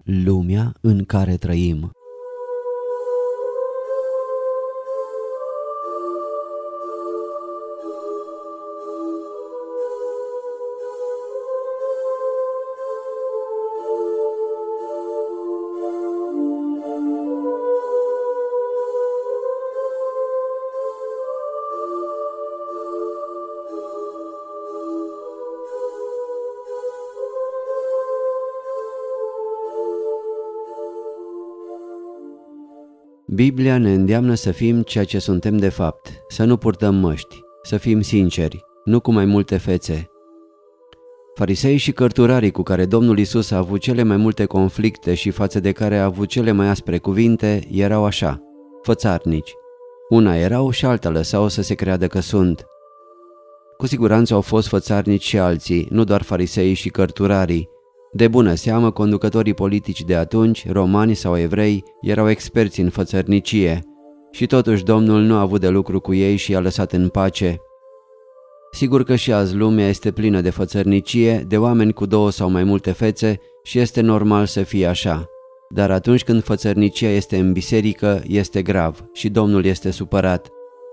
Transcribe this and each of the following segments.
lumea în care trăim. Biblia ne îndeamnă să fim ceea ce suntem de fapt, să nu purtăm măști, să fim sinceri, nu cu mai multe fețe. Fariseii și cărturarii cu care Domnul Iisus a avut cele mai multe conflicte și față de care a avut cele mai aspre cuvinte erau așa, fățarnici. Una erau și alta lăsau să se creadă că sunt. Cu siguranță au fost fățarnici și alții, nu doar fariseii și cărturarii. De bună seamă, conducătorii politici de atunci, romani sau evrei, erau experți în fățărnicie și totuși Domnul nu a avut de lucru cu ei și i-a lăsat în pace. Sigur că și azi lumea este plină de fățărnicie, de oameni cu două sau mai multe fețe și este normal să fie așa. Dar atunci când fățărnicia este în biserică, este grav și Domnul este supărat.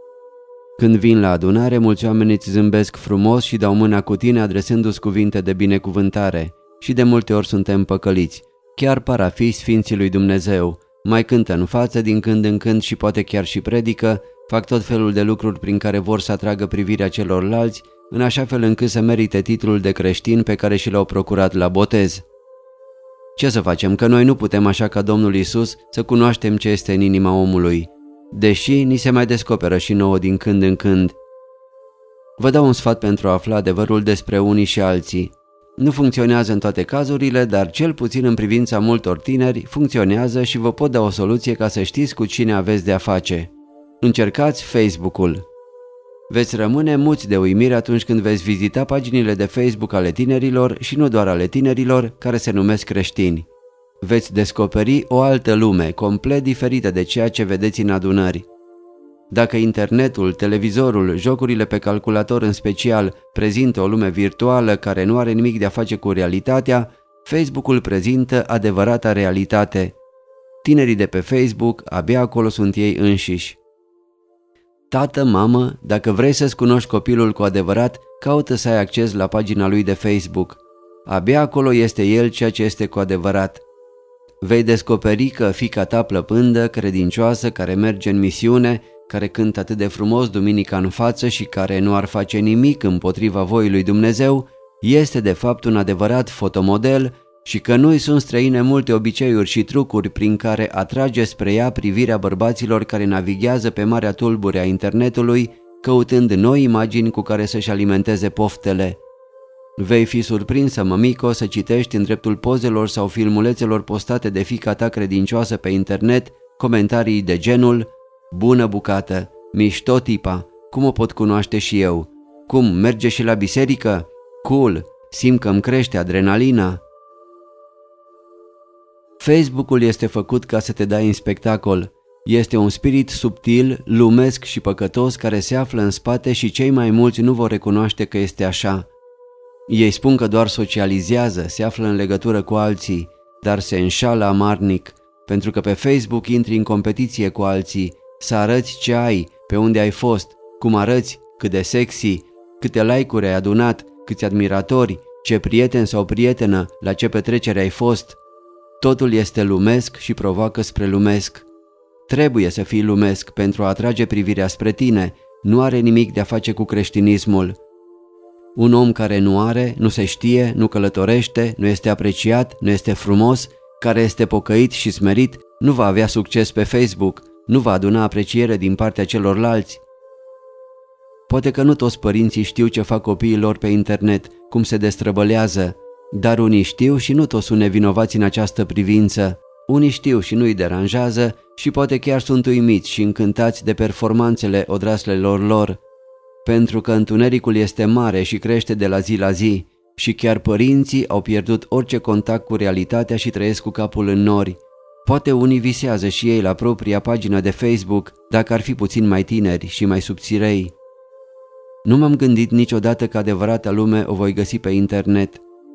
Când vin la adunare, mulți oameni îți zâmbesc frumos și dau mâna cu tine adresându-ți cuvinte de binecuvântare. Și de multe ori suntem păcăliți, chiar par a fi sfinții lui Dumnezeu, mai cântă în față din când în când și poate chiar și predică, fac tot felul de lucruri prin care vor să atragă privirea celorlalți, în așa fel încât să merite titlul de creștin pe care și l-au procurat la botez. Ce să facem, că noi nu putem așa ca Domnul Iisus să cunoaștem ce este în inima omului, deși ni se mai descoperă și nouă din când în când. Vă dau un sfat pentru a afla adevărul despre unii și alții. Nu funcționează în toate cazurile, dar cel puțin în privința multor tineri funcționează și vă pot da o soluție ca să știți cu cine aveți de-a face. Încercați Facebook-ul. Veți rămâne muți de uimire atunci când veți vizita paginile de Facebook ale tinerilor și nu doar ale tinerilor care se numesc creștini. Veți descoperi o altă lume, complet diferită de ceea ce vedeți în adunări. Dacă internetul, televizorul, jocurile pe calculator în special prezintă o lume virtuală care nu are nimic de a face cu realitatea, Facebook-ul prezintă adevărata realitate. Tinerii de pe Facebook, abia acolo sunt ei înșiși. Tată, mamă, dacă vrei să-ți cunoști copilul cu adevărat, caută să ai acces la pagina lui de Facebook. Abia acolo este el ceea ce este cu adevărat. Vei descoperi că fiica ta plăpândă, credincioasă, care merge în misiune, care cântă atât de frumos duminica în față și care nu ar face nimic împotriva voii lui Dumnezeu, este de fapt un adevărat fotomodel și că nu-i sunt străine multe obiceiuri și trucuri prin care atrage spre ea privirea bărbaților care navighează pe marea tulbure a internetului, căutând noi imagini cu care să-și alimenteze poftele. Vei fi surprinsă, mămico, să citești în dreptul pozelor sau filmulețelor postate de fiica ta credincioasă pe internet comentarii de genul: bună bucată, mișto tipa, cum o pot cunoaște și eu? Cum, merge și la biserică? Cool, simt că îmi crește adrenalina. Facebook-ul este făcut ca să te dai în spectacol. Este un spirit subtil, lumesc și păcătos care se află în spate și cei mai mulți nu vor recunoaște că este așa. Ei spun că doar socializează, se află în legătură cu alții, dar se înșală amarnic, pentru că pe Facebook intri în competiție cu alții, să arăți ce ai, pe unde ai fost, cum arăți, cât de sexy, câte like-uri ai adunat, câți admiratori, ce prieten sau prietenă, la ce petrecere ai fost. Totul este lumesc și provoacă spre lumesc. Trebuie să fii lumesc pentru a atrage privirea spre tine, nu are nimic de a face cu creștinismul. Un om care nu are, nu se știe, nu călătorește, nu este apreciat, nu este frumos, care este pocăit și smerit, nu va avea succes pe Facebook, nu va aduna apreciere din partea celorlalți. Poate că nu toți părinții știu ce fac copiii lor pe internet, cum se destrăbălează, dar unii știu și nu toți sunt nevinovați în această privință. Unii știu și nu-i deranjează și poate chiar sunt uimiți și încântați de performanțele odraslelor lor, pentru că întunericul este mare și crește de la zi la zi și chiar părinții au pierdut orice contact cu realitatea și trăiesc cu capul în nori. Poate unii visează și ei la propria pagină de Facebook, dacă ar fi puțin mai tineri și mai subțirei. Nu m-am gândit niciodată că adevărata lume o voi găsi pe internet.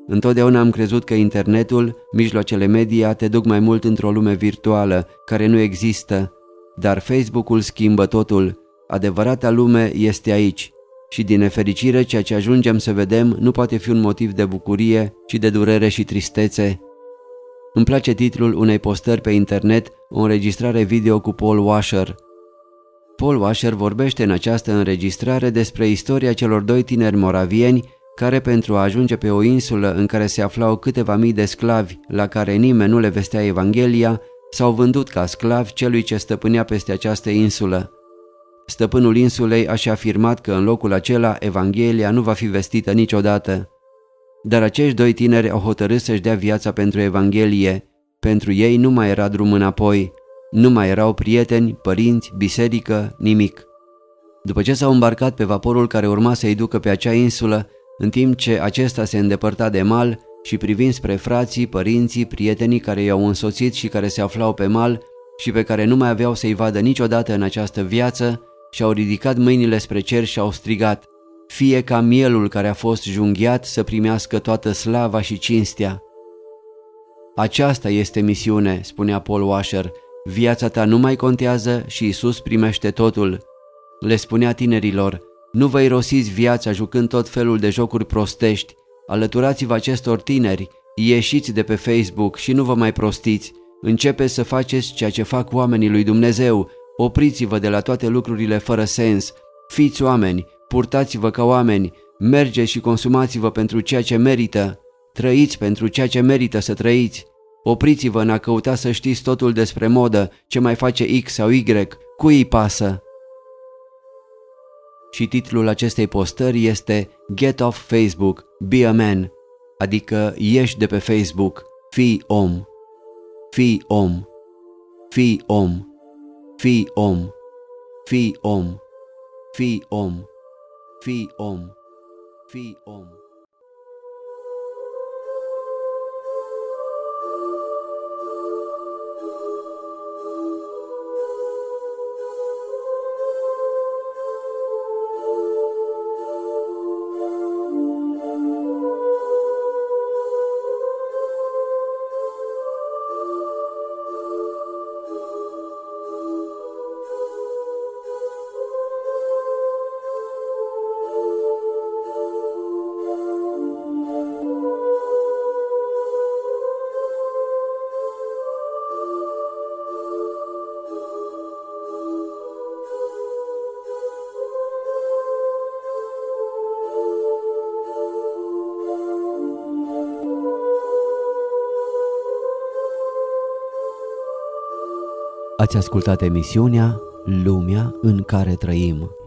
Întotdeauna am crezut că internetul, mijloacele media te duc mai mult într-o lume virtuală, care nu există, dar Facebook-ul schimbă totul. Adevărata lume este aici și din nefericire ceea ce ajungem să vedem nu poate fi un motiv de bucurie, ci de durere și tristețe. Îmi place titlul unei postări pe internet, o înregistrare video cu Paul Washer. Paul Washer vorbește în această înregistrare despre istoria celor doi tineri moravieni care, pentru a ajunge pe o insulă în care se aflau câteva mii de sclavi la care nimeni nu le vestea Evanghelia, s-au vândut ca sclavi celui ce stăpânea peste această insulă. Stăpânul insulei a și afirmat că în locul acela Evanghelia nu va fi vestită niciodată. Dar acești doi tineri au hotărât să-și dea viața pentru Evanghelie. Pentru ei nu mai era drum înapoi. Nu mai erau prieteni, părinți, biserică, nimic. După ce s-au îmbarcat pe vaporul care urma să-i ducă pe acea insulă, în timp ce acesta se îndepărta de mal și privind spre frații, părinții, prietenii care i-au însoțit și care se aflau pe mal și pe care nu mai aveau să-i vadă niciodată în această viață, și-au ridicat mâinile spre cer și au strigat: fie ca mielul care a fost junghiat să primească toată slava și cinstea. Aceasta este misiune, spunea Paul Washer, viața ta nu mai contează și Iisus primește totul. Le spunea tinerilor: nu vă irosiți viața jucând tot felul de jocuri prostești, alăturați-vă acestor tineri, ieșiți de pe Facebook și nu vă mai prostiți, începeți să faceți ceea ce fac oamenii lui Dumnezeu, opriți-vă de la toate lucrurile fără sens, fiți oameni, purtați-vă ca oameni, mergeți și consumați-vă pentru ceea ce merită, trăiți pentru ceea ce merită să trăiți, opriți-vă în a căuta să știți totul despre modă, ce mai face X sau Y, cui îi pasă? Și titlul acestei postări este Get off Facebook, be a man, adică ieși de pe Facebook, fii om, fii om, fii om, fii om, fii om, fii om, fii om, fii om. Ați ascultat emisiunea Lumea în care trăim.